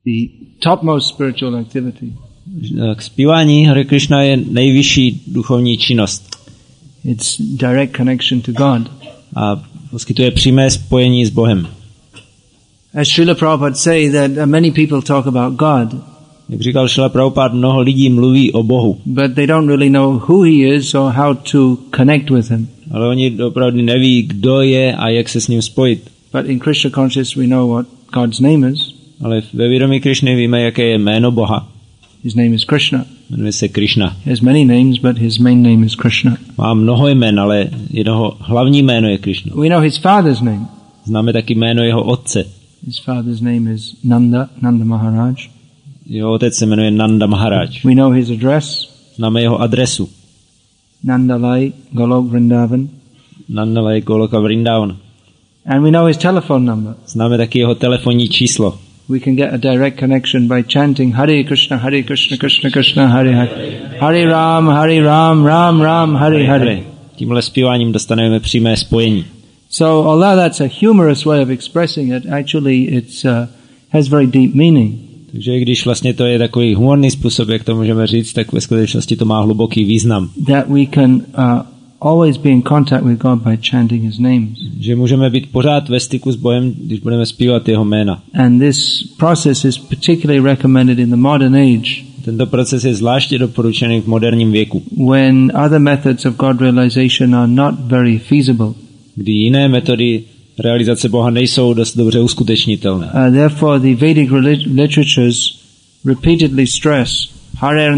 the topmost spiritual activity. Zpívání Hare Krishna je nejvyšší duchovní činnost. It's direct connection to God. A poskytuje přímé spojení s Bohem. As Srila Prabhupada say that many people talk about God. Jak říkal Srila Prabhupada, mnoho lidí mluví o Bohu. But they don't really know who he is or how to connect with him. Ale oni opravdu neví, kdo je a jak se s ním spojit. But in Krishna consciousness we know what God's name is. Ale ve vědomí Krišny víme, jaké je jméno Boha. His name is Krishna. Jmenuje se Krishna. He has many names, but his main name is Krishna. Má mnoho jmen, ale jeho hlavní jméno je Krishna. We know his father's name. Známe taky jméno jeho otce. His father's name is Nanda Maharaj. Jeho otec se jmenuje Nanda Maharaj. We know his address. Známe jeho adresu. Nandalai, Golok Vrindavan. Nandalai, Goloka Vrindavan. And we know his telephone number. Známe taky jeho telefonní číslo. We can get a direct connection by chanting Hare Krishna, Krishna Krishna, Hare Hare. Hare Ram, Ram Ram, Hare Hare. Tímhle zpíváním dostaneme přímé spojení. So although that's a humorous way of expressing it, actually it's has very deep meaning. Takže když vlastně to je takový humorný způsob, jak to můžeme říct, tak ve skutečnosti to má hluboký význam. That we can always be in contact with God by chanting his names. Že můžeme být pořád ve styku s Bohem, když budeme zpívat jeho jména. And this process is particularly recommended in the modern age. Tento proces je zvláště doporučený v moderním věku. When other methods of God realization are not very feasible. Kdy jiné metody realizace Boha nejsou dost dobře uskutečnitelné. Therefore the Vedic literatures repeatedly stress Hare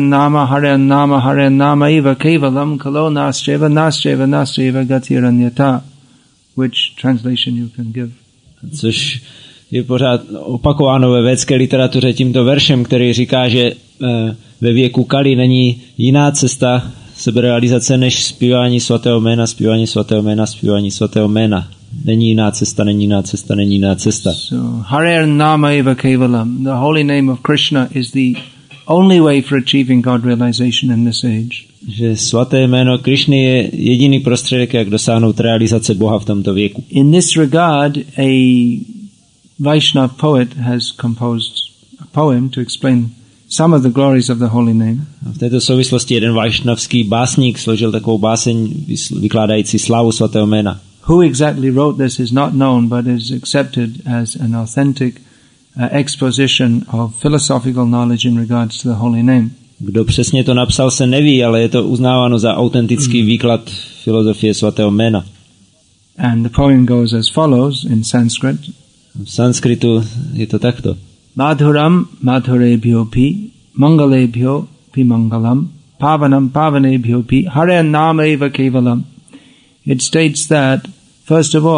Nama eva kevalam kalo nastreva gatiranyata, which translation you can give. Což je pořád opakováno ve védské literatuře tímto veršem, který říká, že ve věku Kali není jiná cesta seberealizace než zpívání svatého jména, zpívání svatého jména, zpívání svatého jména. Není jiná cesta, není jiná cesta, není jiná cesta. So, Hare Nama eva kevalam, the holy name of Krishna is the only way for achieving God realization in this age. Že svaté jméno Krišny je jediný prostředek, jak dosáhnout realizace Boha v tomto věku. In this regard, a Vaishnava poet has composed a poem to explain some of the glories of the holy name. A v této souvislosti jeden vašnavský básník složil takovou báseň vykládající slávu svatého jména. Who exactly wrote this is not known, but is accepted as an authentic exposition of philosophical knowledge in regards to the holy name. Kdo přesně to napsal, se neví, ale je to uznáváno za autentický výklad filozofie svatého jména. And the poem goes as follows in Sanskrit. V sanskritu je to takto. Madhuram madhurebhyo pi mangalebhyo pi mangalam pavanam pavanebhyo pi hare nama eva kevalam. It states that, first of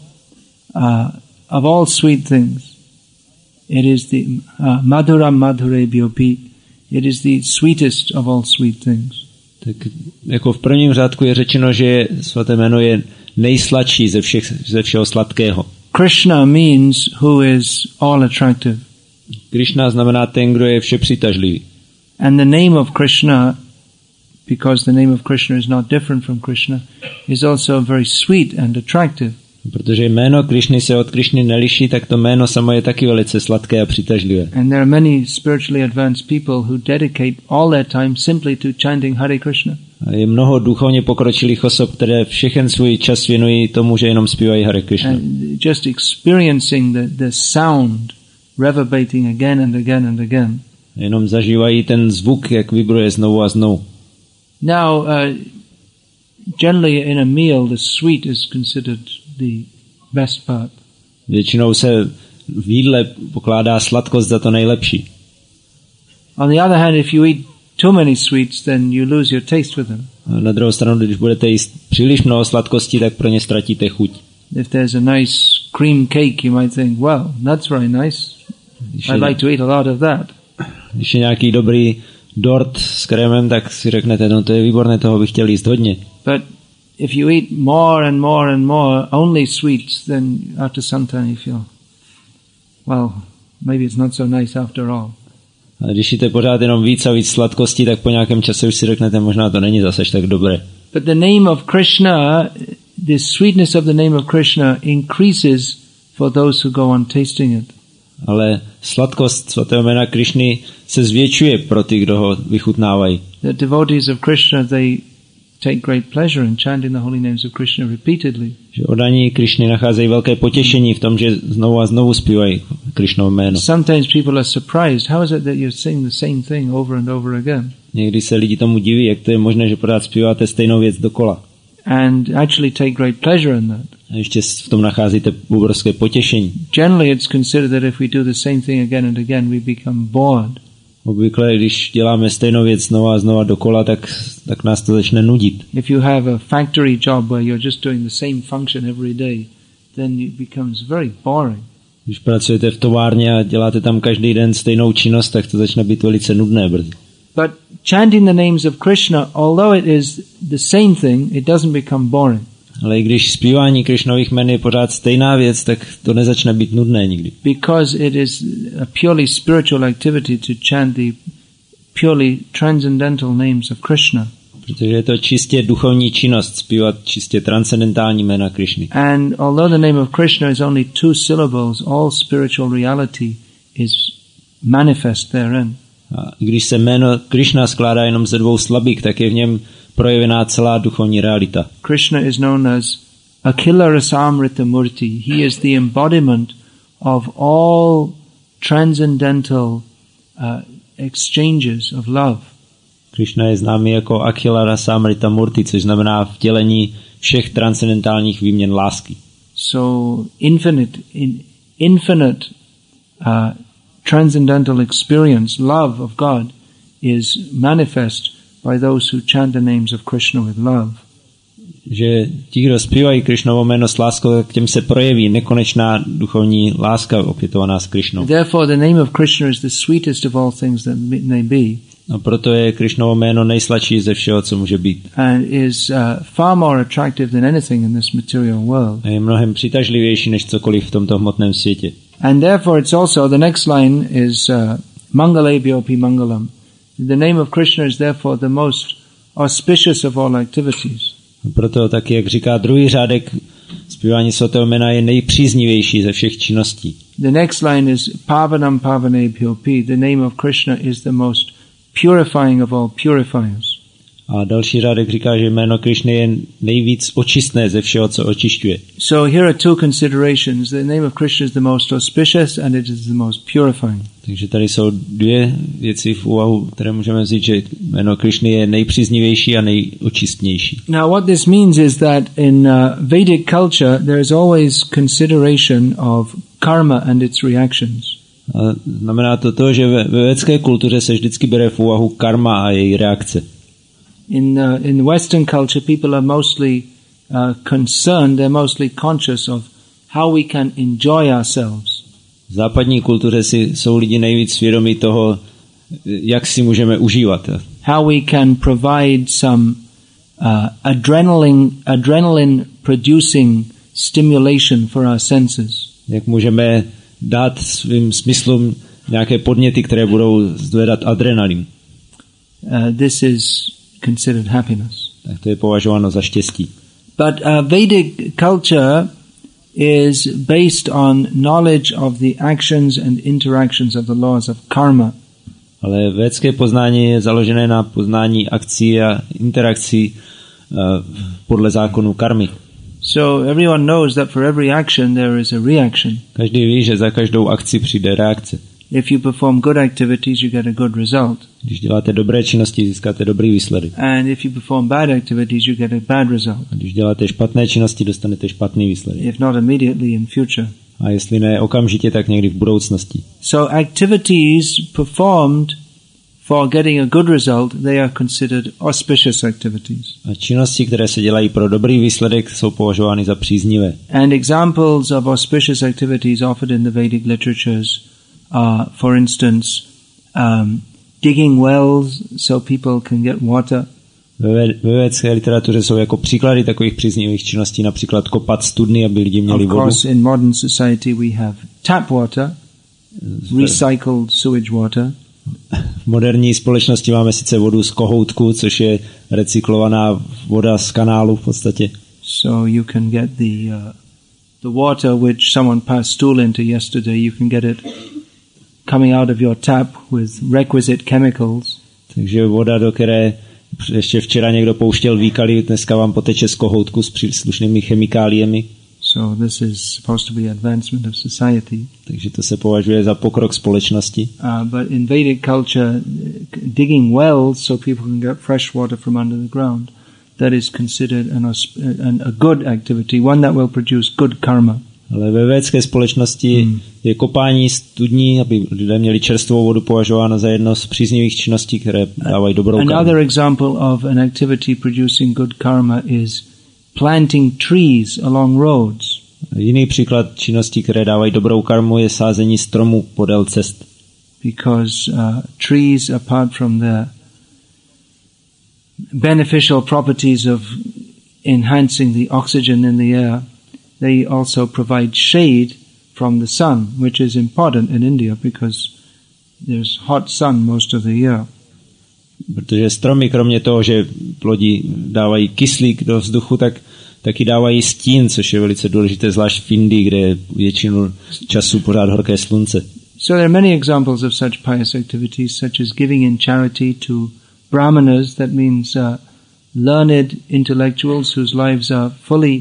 all sweet things, it is the madhuram madhurebhyo pi. It is the sweetest of all sweet things. Tak jako v prvním řádku je řečeno, že svaté jméno je nejsladší ze všeho sladkého. Krishna means who is all attractive. Krishna znamená ten, kdo je všepřitažlivý. And the name of Krishna, because the name of Krishna is not different from Krishna, is also very sweet and attractive. Protože jméno Krišny se od Krišny neliší, tak to jméno samo je taky velice sladké a přitažlivé. And there are many spiritually advanced people who dedicate all their time simply to chanting Hare Krishna. A je mnoho duchovně pokročilých osob, které všechen svůj čas věnují tomu, že jenom zpívají Hare Krishna. And just experiencing the sound reverberating again and again and again. Jenom zažívají ten zvuk, jak vibruje znovu a znovu. Now, generally in a meal, the sweet is considered the best part. Většinou se v jídle pokládá sladkost za to nejlepší. On the other hand, if you eat too many sweets, then you lose your taste with them. A na druhou stranu, když budete jíst příliš mnoho sladkostí, tak pro ně ztratíte chuť. If there's a nice cream cake, you might think, well, that's very nice. I'd like to eat a lot of that. Když je nějaký dobrý dort s krémem, tak si řeknete, no to je výborné, toho bych chtěl jíst hodně. But if you eat more and more and more only sweets, then after some time you feel, well, maybe it's not so nice after all. A když jíte pořád jenom víc a víc sladkostí, tak po nějakém čase už si řeknete, možná to není zase tak dobré. But the name of Krishna, the sweetness of the name of Krishna increases for those who go on tasting it. Ale sladkost svatého jména Krišny se zvětšuje pro ty, kdo ho vychutnávají. The devotees of Krishna, they take great pleasure in chanting the holy names of Krishna repeatedly. Že oddaní Krišny nacházejí velké potěšení v tom, že znovu a znovu zpívají Krišnovo jméno. Sometimes people are surprised. How is it that you sing the same thing over and over again? Někdy se lidi tomu diví, jak to je možné, že pořád zpíváte stejnou věc dokola. And actually take great pleasure in that. A ještě v tom nacházíte obrovské potěšení. Generally it's considered that if we do the same thing again and again, we become bored. Obvykle, když děláme stejnou věc znova a znova dokola, tak nás to začne nudit. If you have a factory job where you're just doing the same function every day, then it becomes very boring. Když pracujete v továrně a děláte tam každý den stejnou činnost, tak to začne být velice nudné brzy. But chanting the names of Krishna, although it is the same thing, it doesn't become boring. Ale i když zpívání Krišnových jmen je pořád stejná věc, tak to nezačne být nudné nikdy. Because it is a purely spiritual activity to chant the purely transcendental names of Krishna. Protože je to čistě duchovní činnost, zpívat čistě transcendentální jména Krišny. And although the name of Krishna is only 2 syllables, all spiritual reality is manifest therein. A když se jméno Krišna skládá jenom ze 2 slabik, tak je v něm projevená celá duchovní realita. Krishna is known as Akhila Rasamrita Murti. He is the embodiment of all transcendental exchanges of love. Krišna je známý jako Akhila Rasamrita Murti, což znamená vtělení všech transcendentálních výměn lásky. So infinite transcendental experience, love of God, is manifest by those who chant the names of Krishna with love. Že ti, kdo zpívají Krišnovo jméno s láskou, tak těm se projeví nekonečná duchovní láska opětovaná s Krišnou. Therefore the name of Krishna is the sweetest of all things that may be. A proto je Krišnovo jméno nejsladší ze všeho, co může být. And is far more attractive than anything in this material world. A je mnohem přitažlivější než cokoliv v tomto hmotném světě. And therefore it's also, the next line is Mangalebhyopi Mangalam. The name of Krishna is therefore the most auspicious of all activities. A proto taky, jak říká druhý řádek, zpívání svatého jména je nejpříznivější ze všech činností. The next line is Pavanam Pavanebhyopi. The name of Krishna is the most purifying of all purifiers. A další řádek říká, že jméno Krišny je nejvíc očistné ze všeho, co očišťuje. So here are 2 considerations. The name of Krishna is the most auspicious and it is the most purifying. Takže tady jsou 2 věci v úvahu, které můžeme vzít, že jméno Krišny je nejpříznivější a nejočistnější. Now what this means is that in Vedic culture there is always consideration of karma and its reactions. A znamená to, že ve védské kultuře se vždycky bere v úvahu karma a její reakce. In Western culture, people are mostly concerned, they're mostly conscious of how we can enjoy ourselves. V západní kultuře jsou lidi nejvíc svědomí toho, jak si můžeme užívat. How we can provide some adrenaline producing stimulation for our senses. Jak můžeme dát svým smyslům nějaké podněty, které budou zvedat adrenalin. This is considered happiness. Tak to je považováno za štěstí. But Vedic culture is based on knowledge of the actions and interactions of the laws of karma. Ale védské poznání je založené na poznání akcí a interakcí podle zákonu karmy. So everyone knows that for every action there is a reaction. Každý ví, že za každou akci přijde reakce. If you perform good activities, you get a good result. Když děláte dobré činnosti, získáte dobrý výsledek. And if you perform bad activities, you get a bad result. A když děláte špatné činnosti, dostanete špatný výsledek. If not immediately, in future. A jestli ne okamžitě, tak někdy v budoucnosti. So activities performed for getting a good result, they are considered auspicious activities. A činnosti, které se dělají pro dobrý výsledek, jsou považovány za příznivé. And examples of auspicious activities offered in the Vedic literatures are, for instance, digging wells so people can get water. Ve védské literatuře jsou jako příklady takových příznivých činností například kopat studny, aby lidi měli vodu. Of course, in modern society we have tap water, recycled sewage water. V moderní společnosti máme sice vodu z kohoutku, což je recyklovaná voda z kanálu v podstatě. So you can get the the water which someone passed stool into yesterday, you can get it coming out of your tap with requisite chemicals. Takže voda, do které ještě včera někdo pouštěl výkali, dneska vám poteče z kohoutku s příslušnými chemikáliemi. So this is supposed to be advancement of society. Takže to se považuje za pokrok společnosti. But in Vedic culture, digging wells so people can get fresh water from under the ground, that is considered a good activity, one that will produce good karma. Ale ve védské společnosti je kopání studní, aby lidé měli čerstvou vodu, považováno za jedno z příznivých činností, které dávají dobrou karmu. Another example of an activity producing good karma is planting trees along roads. Jiný příklad činností, které dávají dobrou karmu, je sázení stromů podél cest. Because trees, apart from the beneficial properties of enhancing the oxygen in the air, they also provide shade from the sun, which is important in India because there's hot sun most of the year. Protože stromy, kromě toho, že plodí dávají kyslík do vzduchu, tak taky dávají stín, což je velice důležité, zvlášť v Indii, kde je většinu času pořád horké slunce. So there are many examples of such pious activities, such as giving in charity to brahmanas, that means learned intellectuals whose lives are fully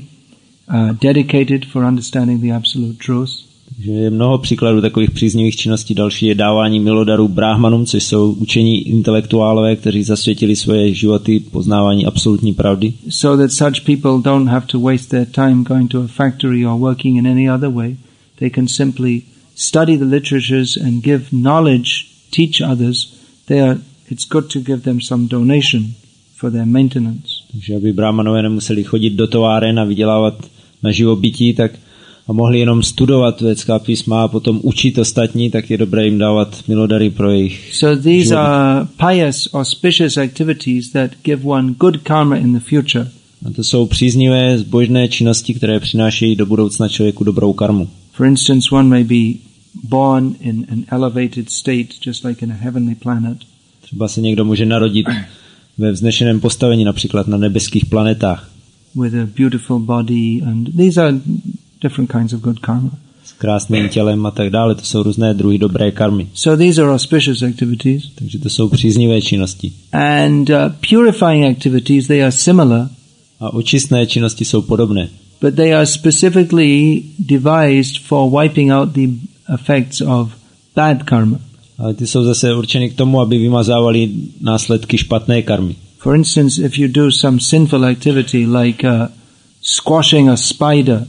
dedicated for understanding the absolute truth. Takže je mnoho příkladů takových příznivých činností. Další je dávání milodarů bráhmanům, což jsou učení intelektuálové, kteří zasvětili svoje životy poznávání absolutní pravdy. So that such people don't have to waste their time going to a factory or working in any other way. They can simply study the literatures and give knowledge, teach others. It's good to give them some donation for their maintenance. Takže aby bráhmanové nemuseli chodit do továren a vydělávat na živobytí, tak a mohli jenom studovat védská písma a potom učit ostatní, tak je dobré jim dávat milodary pro jejich So these are pious, auspicious activities that give one good karma in the future. A to jsou příznivé, zbožné činnosti, které přinášejí do budoucna člověku dobrou karmu. For instance, one may be born in an elevated state, just like in a heavenly planet. Třeba se někdo může narodit ve vznešeném postavení, například na nebeských planetách. With a beautiful body, and these are different kinds of good karma. S krásným tělem a tak dále, to jsou různé druhy dobré karmy. So these are auspicious activities. Takže to jsou příznivé činnosti. And purifying activities, they are similar. A očistné činnosti jsou podobné. But they are specifically devised for wiping out the effects of bad karma. Ale ty jsou zase určeny k tomu, aby vymazávali následky špatné karmy. For instance, if you do some sinful activity like squashing a spider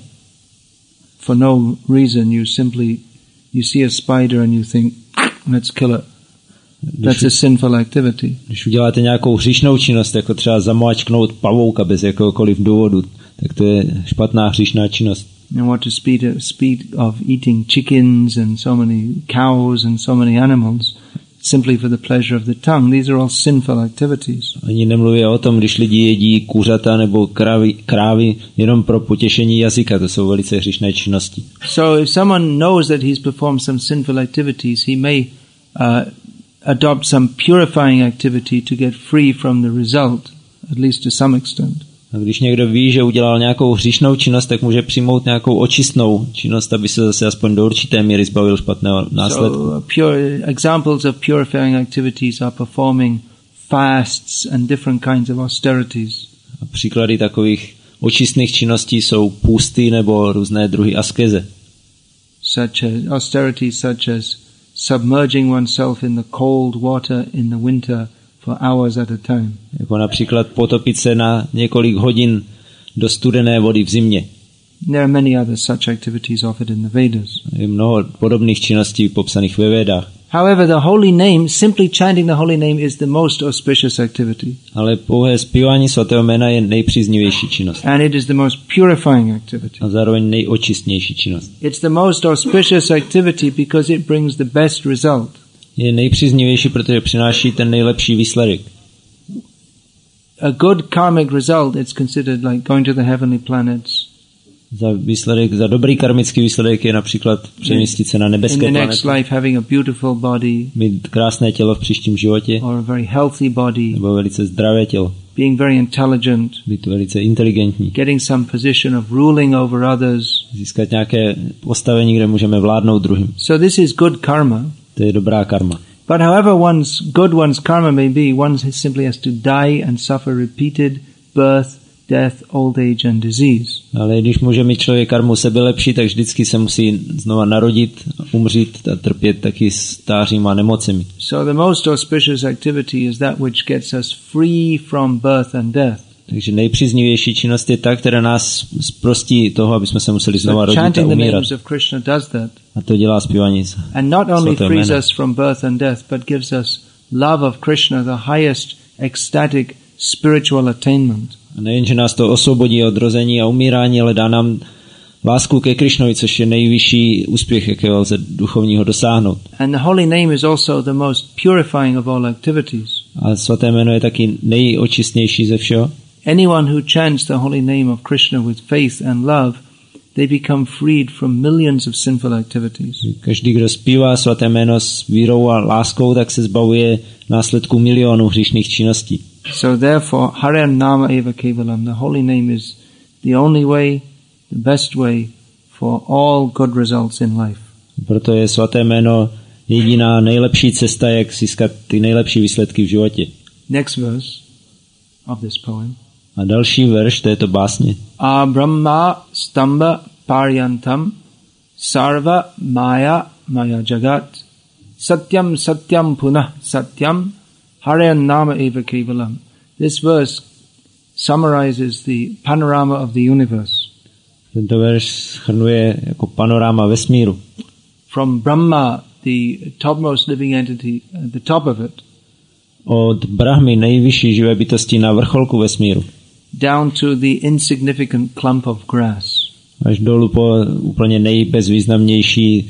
for no reason, you see a spider and you think, let's kill it. That's a sinful activity. Když uděláte nějakou hříšnou činnost, jako třeba zamáčknout pavouka bez jakéhokoliv důvodu, tak to je špatná hříšná činnost. And what to speak of eating chickens and so many cows and so many animals simply for the pleasure of the tongue. These are all sinful activities. Ani nemluví o tom, když lidi jedí kuřata nebo krávy jenom pro potěšení jazyka. To jsou velice hříšné činnosti. So if someone knows that he's performed some sinful activities, he may adopt some purifying activity to get free from the result, at least to some extent. A když někdo ví, že udělal nějakou hříšnou činnost, tak může přijmout nějakou očistnou činnost, aby se zase aspoň do určité míry zbavil špatného následku. So examples of purifying activities are performing fasts and different kinds of austerities. A příklady takových očistných činností jsou půsty nebo různé druhy askeze. Austerities such as submerging oneself in the cold water in the winter for hours at a time. Jako například potopit se na několik hodin do studené vody v zimě. There are many other such activities offered in the Vedas. Je mnoho podobných činností popsaných ve Védách. However, the holy name, simply chanting the holy name is the most auspicious activity. Ale pouhé zpívání svatého jména je nejpříznivější činnost. And it is the most purifying activity. A zároveň nejočistnější činnost. It's the most auspicious activity because it brings the best result. Je nejpříznivější, protože přináší ten nejlepší výsledek. A good karmic result, it's considered like going to the heavenly planets. Za dobrý karmický výsledek je například přemístit se na nebeské planety. In the next life having a beautiful body. Mít krásné tělo v příštím životě. Or a very healthy body. Nebo velice zdravé tělo. being very intelligent, být velice inteligentní, getting some position of ruling over others. získat nějaké postavení, kde můžeme vládnout druhým. So this is good karma. To je dobrá karma. But however one's karma may be, one simply has to die and suffer repeated birth, death, old age and disease. Ale když může mít člověk karmu sebelepší, tak vždycky se musí znova narodit, umřít a trpět taky stářím a nemocemi. So the most auspicious activity is that which gets us free from birth and death. Takže nejpříznivější činnost je ta, která nás zprostí toho, aby jsme se museli znova rodit a umírat. A to dělá zpívání svatého jména. And not only frees us from birth and death, but gives us love of Krishna, the highest ecstatic spiritual attainment. A nejen, že nás to osvobodí od rození a umírání, ale dá nám lásku ke Krišnovi, což je nejvyšší úspěch, jakého lze duchovního dosáhnout. And the holy name is also the most purifying of all activities. A svaté jméno je taky nejočistnější ze všeho. Anyone who chants the holy name of Krishna with faith and love, they become freed from millions of sinful activities. Každý, kdo zpívá svaté jméno s vírou a láskou, tak se zbavuje následků milionů hříšných činností. So therefore, Hare Nama Eva Kevalam, the holy name is the only way, the best way for all good results in life. Proto je svaté jméno jediná nejlepší cesta, jak získat ty nejlepší výsledky v životě. Next verse of this poem. A další verš této básně. A Brahma Stamba Paryantam Sarva Maya Maya Jagat Satyam Satyam Punah Satyam Hare Nama Eva Kevalam. This verse summarizes the panorama of the universe. Tento verš shrnuje jako panorama vesmíru. From Brahma, the topmost living entity, at the top of it, od Brahmy, nejvyšší živé bytosti na vrcholku vesmíru, down to the insignificant clump of grass. Až dolů po úplně nejbezvýznamnější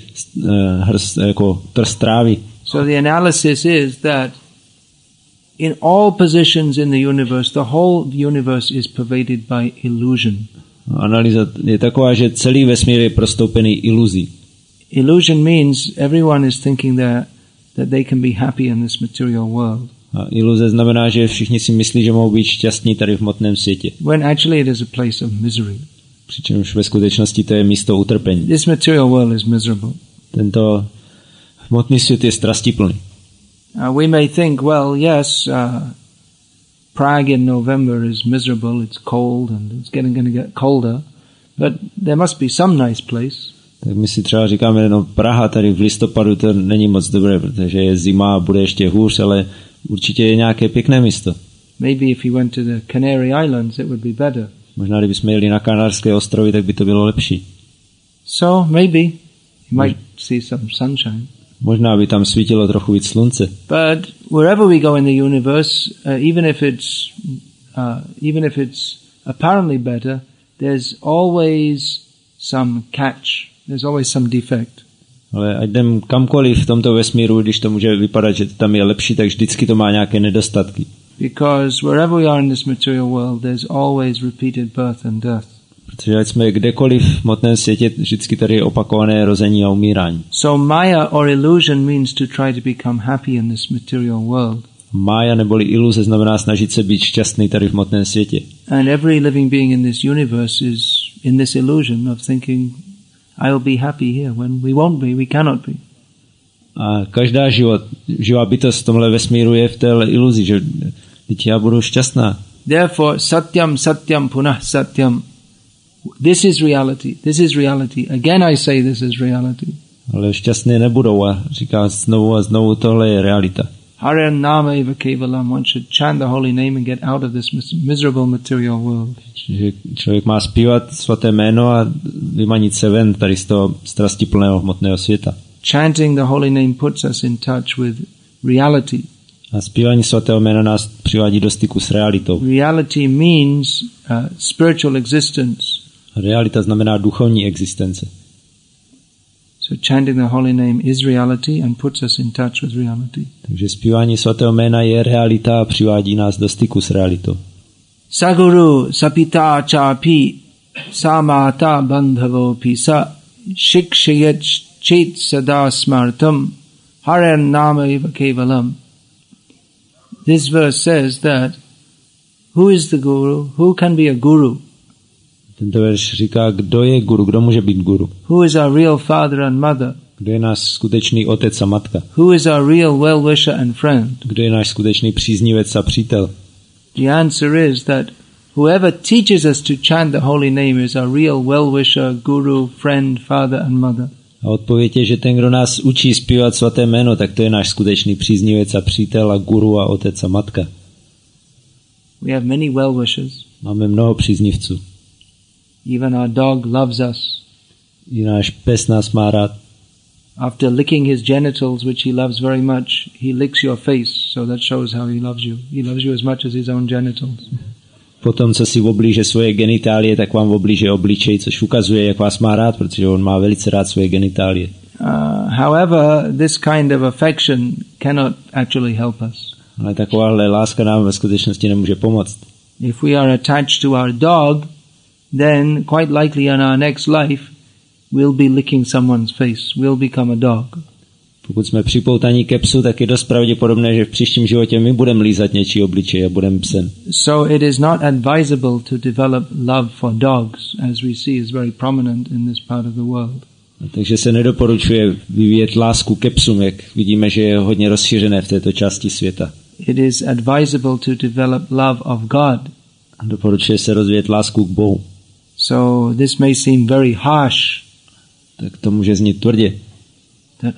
jako trst trávy. So the analysis is that in all positions in the universe, the whole universe is pervaded by illusion. Analýza je taková, že celý vesmír je prostoupený iluzí. Illusion means everyone is thinking that they can be happy in this material world. A iluze znamená, že všichni si myslí, že mohou být šťastní tady v hmotném světě. When actually it is a place of misery. Přičemž ve skutečnosti to je místo utrpení. This material world is miserable. Tento hmotný svět je strastiplný. We may think, well, yes, Prague in November is miserable, it's cold and it's going to get colder, but there must be some nice place. Tak my si třeba říkáme, no Praha tady v listopadu to není moc dobré, protože je zima a bude ještě hůř, ale určitě je nějaké pěkné místo. Maybe if you went to the Canary Islands, it would be better. Možná, kdybychom jeli na Kanárské ostrovy, tak by to bylo lepší. So maybe you might see some sunshine. Možná by tam svítilo trochu víc slunce. But wherever we go in the universe, even if it's apparently better, there's always some catch. There's always some defect. Ale ať jdem kamkoliv v tomto vesmíru, když to může vypadat, že tam je lepší, tak vždycky to má nějaké nedostatky. Because wherever we are in this material world, there's always repeated birth and death. Protože ať jsme kdekoliv v hmotném světě, vždycky tady je opakované rození a umírání. So Maya or illusion means to try to become happy in this material world. Mája neboli iluze znamená snažit se být šťastný tady v hmotném světě. And every living being in this universe is in this illusion of thinking, I'll be happy here, when we won't be, we cannot be. A každá živá bytost v tomhle vesmíru je v té iluzi, že teď já budu šťastná. Therefore, satyam, satyam, punah, satyam. This is reality. This is reality. Again I say this is reality. Ale šťastné nebudou a říká znovu a znovu, tohle je realita. Hare Nama Eva Kevalam. One should chant the holy name and get out of this miserable material world. Že člověk má zpívat svaté jméno a vymanit se ven tady z toho strastiplného hmotného světa. Chanting the holy name puts us in touch with reality. A zpívání svatého jména nás přivádí do styku s realitou. Reality means spiritual existence. Realita znamená duchovní existence. So chanting the holy name is reality and puts us in touch with reality. Takže zpívání svatého jména je realita a přivádí nás do styku s realitou. Saguru sapita chapi samata bandhavo pisa shikshayat chit sada smartam Hare Nama Eva Kevalam. This verse says that Who is the guru? Who can be a guru? Tento verš říká, kdo je guru, kdo může být guru. Who is our real father and mother? Kdo je náš skutečný otec a matka? Who is our real well-wisher and friend? Kdo je náš skutečný příznivec a přítel? The answer is that whoever teaches us to chant the holy name is our real well-wisher, guru, friend, father and mother. A odpověď je, že ten, kdo nás učí zpívat svaté jméno, tak to je náš skutečný příznivec a přítel a guru a otec a matka. We have many well-wishers. Máme mnoho příznivců. Even our dog loves us. I náš pes nás má rád. After licking his genitals, which he loves very much, he licks your face, so that shows how he loves you. He loves you as much as his own genitals. Potom, co si oblíže svoje genitálie, tak vám oblíže obličej, což ukazuje, jak vás má rád, protože on má velice rád svoje genitálie. However, this kind of affection cannot actually help us. Ale takováhle láska nám ve skutečnosti nemůže pomoct. If we are attached to our dog, then quite likely in our next life we'll be licking someone's face. We'll become a dog. Pokud jsme připoutaní ke psu, tak je dost pravděpodobné, že v příštím životě my budeme lízat něčí obličej a budeme psem. So it is not advisable to develop love for dogs, as we see is very prominent in this part of the world. Takže se nedoporučuje vyvíjet lásku ke psům, jak vidíme, že je hodně rozšířené v této části světa. It is advisable to develop love of God. Doporučuje se rozvíjet lásku k Bohu. So this may seem very harsh. Tak to může znít tvrdě. That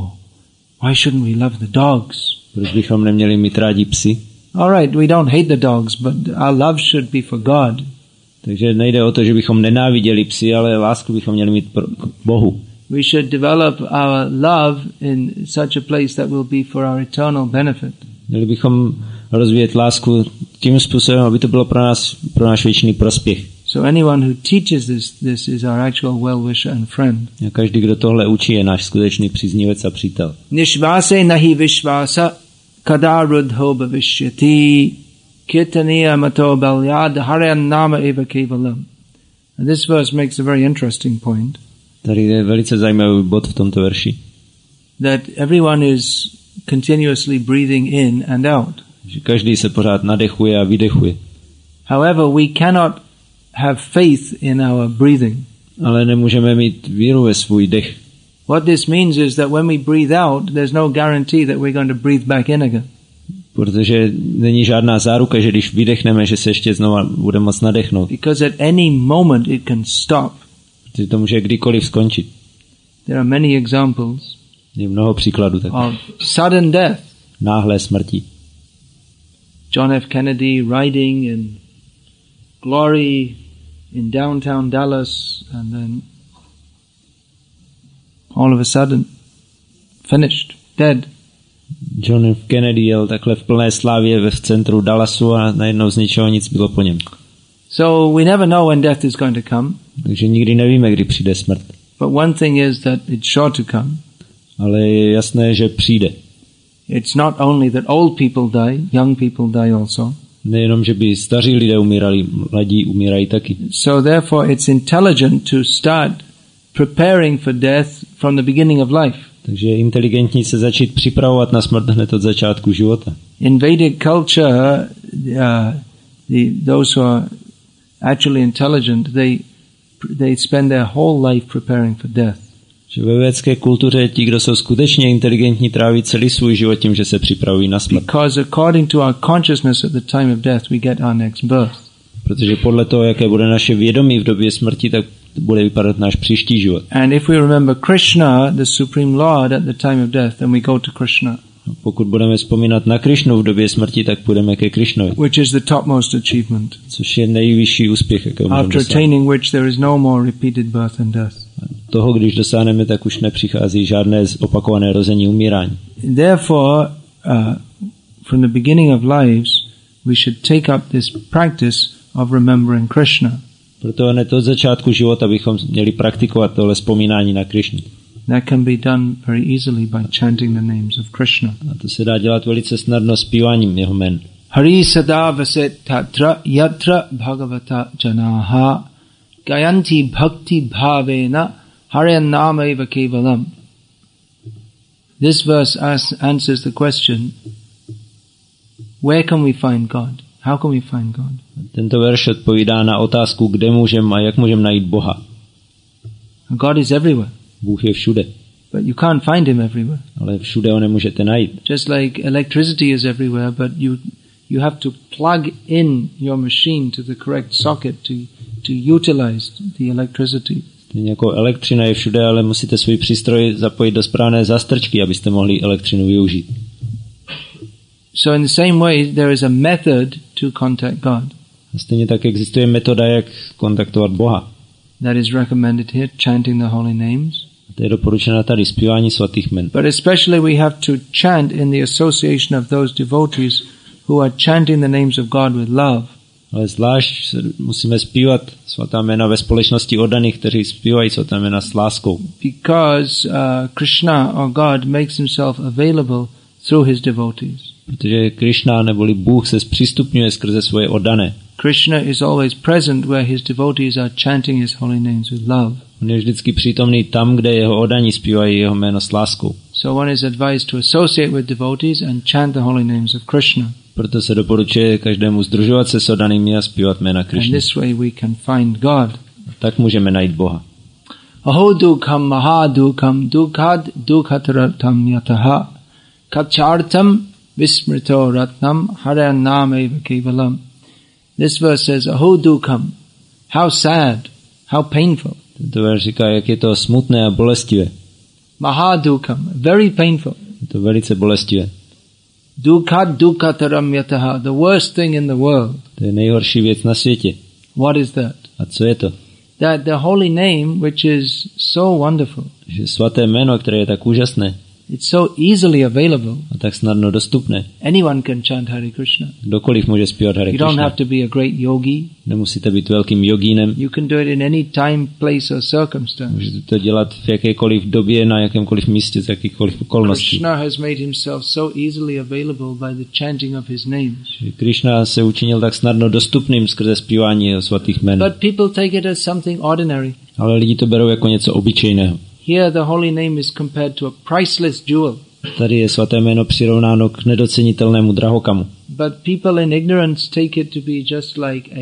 why shouldn't we love the dogs? Proč bychom neměli mít rádi psy? All right, we don't hate the dogs, but our love should be for God. Takže nejde o to, že bychom nenáviděli psy, ale lásku bychom měli mít k Bohu. We should develop our love in such a place that will be for our eternal benefit. Měli bychom rozvíjet lásku tím způsobem, aby to bylo pro náš věčný prospěch. So anyone who teaches this is our actual well-wisher and friend. A každý, kdo tohle učí, je náš skutečný příznivec a přítel. Nishvase nahi vishvasa kadarudho bhavishyati kirtaniya mato balyad hariyan nama eva kevalam. And this verse makes a very interesting point. Tady je velice zajímavý bod v tomto verši. That everyone is continuously breathing in and out. Že každý se pořád nadechuje a vydechuje. However, we cannot have faith in our breathing. Ale nemůžeme mít víru ve svůj dech. What this means is that when we breathe out, there's no guarantee that we're going to breathe back in again. Protože není žádná záruka, že když vydechneme, že se ještě znova bude moct nadechnout. Because at any moment it can stop. Protože to může kdykoliv skončit. There are many examples. Je mnoho příkladů takových. Of sudden death. Náhlé smrti. John F. Kennedy riding in glory in downtown Dallas, and then all of a sudden finished, dead. John F. Kennedy jel takhle v plné slávě v centru Dallasu a najednou z ničeho nic bylo po něm. So we never know when death is going to come. Takže nikdy nevíme, kdy přijde smrt. But one thing is that it's sure to come. Ale je jasné, že přijde. It's not only that old people die, young people die also. Nejenom, že by staří lidé umírali, mladí umírají taky. So therefore it's intelligent to start preparing for death from the beginning of life. Takže je inteligentní se začít připravovat na smrt hned od začátku života. In Vedic culture, those who are actually intelligent, they spend their whole life preparing for death. Že ve védské kultuře ti, kdo jsou skutečně inteligentní, tráví celý svůj život tím, že se připravují na smrt. Because according to our consciousness at the time of death, we get our next birth. Protože podle toho, jaké bude naše vědomí v době smrti, tak bude vypadat náš příští život. And if we remember Krishna, the Supreme Lord, at the time of death, then we go to Krishna. Pokud budeme vzpomínat na Krišnu v době smrti, tak půjdeme ke Krišnovi. Which is the topmost achievement. Což je nejvyšší úspěch, jakého můžeme dosáhnout. After attaining which there is no more repeated birth and death. Toho, když dosáhneme, tak už nepřichází žádné opakované rození umírání. Therefore, from the beginning of lives, we should take up this practice of remembering Krishna. Proto hned od začátku života bychom měli praktikovat tohle vzpomínání na Krišnu. That can be done very easily by chanting the names of Krishna. A to se dá dělat velice snadno zpíváním jeho jmen. Hari sada vaset tatra yatra bhagavata janaha gayanti bhakti bhavena hariyan namaiva kevalam. This verse answers the question, where can we find God? How can we find God? Tento verš odpovídá na otázku, kde můžeme a jak můžeme najít Boha. God is everywhere. Bůh je všude. But you can't find him everywhere. Ale všude ho nemůžete najít. Just like electricity is everywhere, but you have to plug in your machine to the correct socket to utilize the electricity. Jako elektřina je všude, ale musíte svůj přístroj zapojit do správné zástrčky, abyste mohli elektřinu využít. So in the same way, there is a method to contact God. A stejně tak existuje metoda, jak kontaktovat Boha. That is recommended here, chanting the holy names. To je doporučeno tady, zpívání svatých jmen. But especially we have to chant in the association of those devotees who are chanting the names of God with love. Ale zvlášť musíme zpívat svatá jména ve společnosti oddaných, kteří zpívají svatá jména s láskou. Because Krishna or God makes himself available through his devotees. Protože Krishna neboli Bůh se zpřístupňuje skrze svoje oddané. Krishna is always present where his devotees are chanting his holy names with love. On je vždycky přítomný tam, kde jeho oddaní zpívají jeho jméno s láskou. So one is advised to associate with devotees and chant the holy names of Krishna. Proto se doporučuje každému sdružovat se s oddanými a zpívat jména Krishny. And this way we can find God. Tak můžeme najít Boha. Aho dukham mahadukam dukhad dukhataratam yataha kachartam vismrito ratnam haranameva kevalam. This verse says, aho dukham, how sad, how painful. Tento verš říká, jak je to smutné a bolestivé. Mahadukam, very painful. Je to velice bolestivé. Dukhad dukhataram yataha, the worst thing in the world. To je nejhorší věc na světě. What is that? A co je to? That the holy name, which is so wonderful. Že svaté jméno, které je tak úžasné. It's so easily available. A tak snadno dostupné. Anyone can chant Hare Krishna. Kdokoliv může zpívat Hare Krishna. You don't have to be a great yogi. Nemusíte být velkým jogínem. You can do it in any time, place or circumstance. Můžete to dělat v jakékoliv době, na jakémkoliv místě, z jakýchkoliv okolností. Krishna has made himself so easily available by the chanting of his names. Krishna se učinil tak snadno dostupným skrze zpívání jeho svatých jmen. But people take it as something ordinary. Ale lidi to berou jako něco obyčejného. Here the holy name is compared to a priceless jewel. Tady je svaté jméno přirovnáno k nedocenitelnému drahokamu. But people in ignorance take it to be just like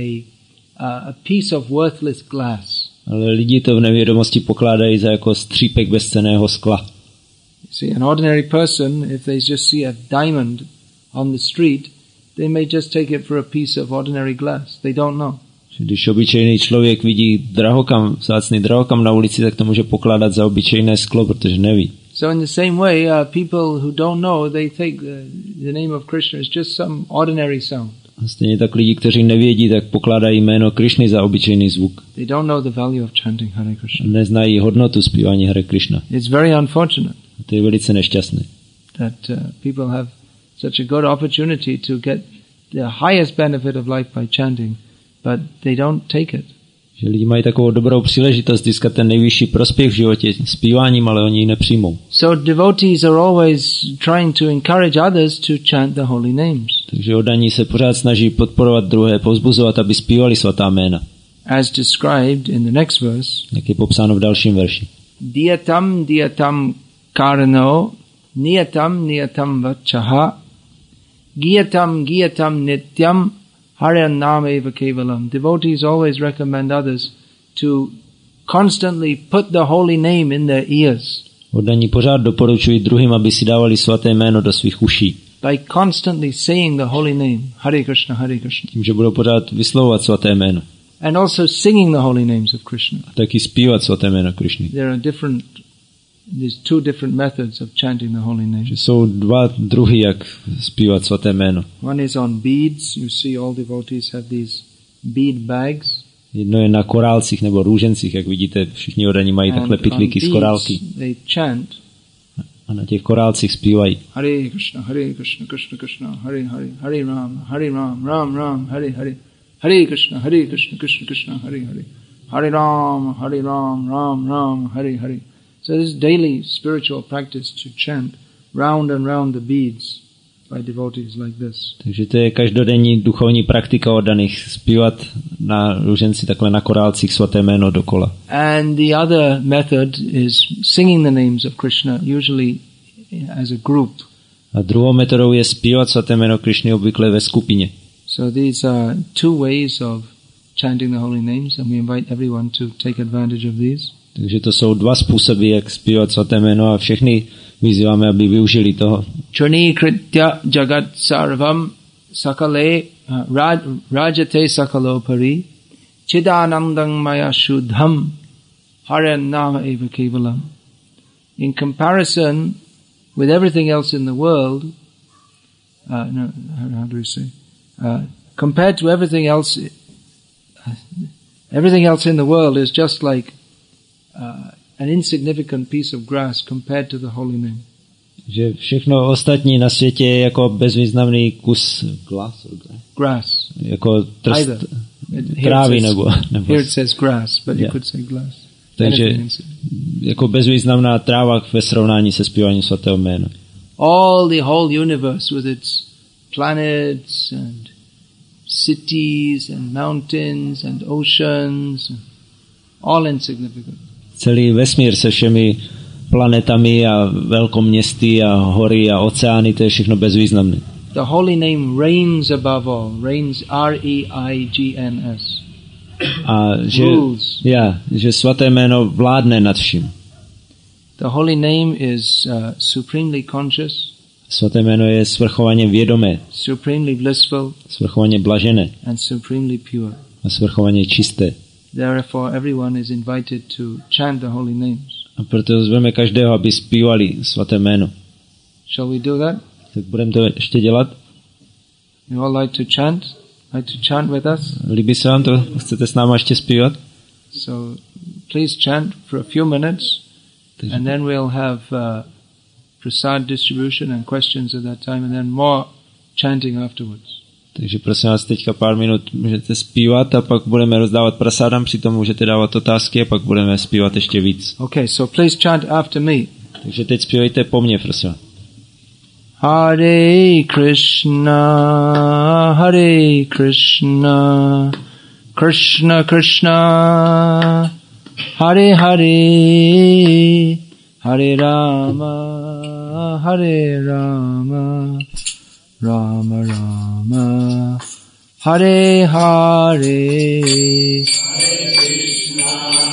a piece of worthless glass. Ale lidi to v nevědomosti pokládají za jako střípek bezcenného skla. See, an ordinary person, if they just see a diamond on the street, they may just take it for a piece of ordinary glass. They don't know. Když obyčejný člověk vidí drahokam, vzácný drahokam na ulici, tak to může pokládat za obyčejné sklo, protože neví. So in the same way, people who don't know, they take the name of Krishna as just some ordinary sound. A stejně tak lidi, kteří nevědí, tak pokládají jméno Krishny za obyčejný zvuk. They don't know the value of chanting Hare Krishna. Neznají hodnotu zpívání Hare Krishna. It's very unfortunate. A to je velice nešťastné. That people have such a good opportunity to get the highest benefit of life by chanting, but they don't take it. Že lidi mají takovou dobrou příležitost získat ten nejvyšší prospěch v životě zpíváním, ale oni ji nepřijmou. So devotees are always trying to encourage others to chant the holy names. Takže oddaní se pořád snaží podporovat druhé, povzbuzovat, aby zpívali svatá jména. As described in the next verse. Jak je popsáno v dalším verši. Diyatam diyatam karano niyatam niyatam vachaha giyatam giyatam nityam Haranameva kevalam. Devotees always recommend others to constantly put the holy name in their ears. Oddaní pořád doporučují druhým, aby si dávali svaté jméno do svých uší. By constantly saying the holy name, Hare Krishna, Hare Krishna. Tím, že budou pořád vyslovovat svaté jméno. And also singing the holy names of Krishna. A taky zpívat svaté jméno Krishny. There's two different methods of chanting the holy name. Že jsou dva druhy, jak zpívat svaté jméno. One is on beads. You see all devotees have these bead bags. Jedno je na korálcích nebo růžencích, jak vidíte, všichni oddaní mají takhle pytlíky z korálky. They chant. A na těch korálcích zpívají. Hare Krishna, Krishna Krishna, Hare Hare, Hare Ram, Ram Ram, Hare Hare. Hare Krishna, Krishna Krishna, Hare Hare. Hare Ram, Ram Ram, Hare Hare. So this is daily spiritual practice to chant round and round the beads by devotees like this. Takže to je každodenní duchovní praktika oddaných, zpívat na růženci takhle na korálcích svaté jméno dokola. And the other method is singing the names of Krishna, usually as a group. A druhou metodou je zpívat svaté jméno Krishny obvykle ve skupině. So these are two ways of chanting the holy names, and we invite everyone to take advantage of these. Takže to jsou dva způsoby, jak zpívat svaté jméno a všechny vyzýváme, aby využili toho. Churni kritya jagat sarvam sakale rajate sakalopari chidanandang maya shuddham haran nama eva kevalam. In comparison with everything else in the world, how do we say? Compared to everything else in the world is just like an insignificant piece of grass compared to the holy name. Že všechno ostatní na světě je jako bezvýznamný kus grass. Jako trst trávy nebo. Here it says grass, but you could say glass. Takže jako bezvýznamná tráva ve srovnání se zpíváním svatého jména. All the whole universe with its planets and cities and mountains and oceans, all insignificant. Celý vesmír se všemi planetami a velkoměsty a hory a oceány, to je všechno bezvýznamné. The holy name reigns above all. Reigns R-E-I-G-N-S. A že svaté jméno vládne nad vším. The holy name is supremely conscious. Svaté jméno je svrchovaně vědomé. Supremely blissful. Svrchovaně blažené. And supremely pure. A svrchovaně čisté. Therefore everyone is invited to chant the holy names. A proto zveme každého, aby zpívali svaté jméno. Shall we do that? Tak budeme to ještě dělat? You all like to chant? Like to chant with us? Líbí se vám to? Chcete s námi ještě zpívat? So please chant for a few minutes, and then we'll have prasad distribution and questions at that time, and then more chanting afterwards. Takže prosím vás, teďka pár minut můžete zpívat a pak budeme rozdávat prasádám, přitom můžete dávat otázky a pak budeme zpívat ještě víc. Okay, so please chant after me. Takže teď zpívejte po mně, prosím. Hare Krishna, Krishna Krishna, Hare Hare, Hare Rama, Rama Rama, Hare Hare, Hare Krishna.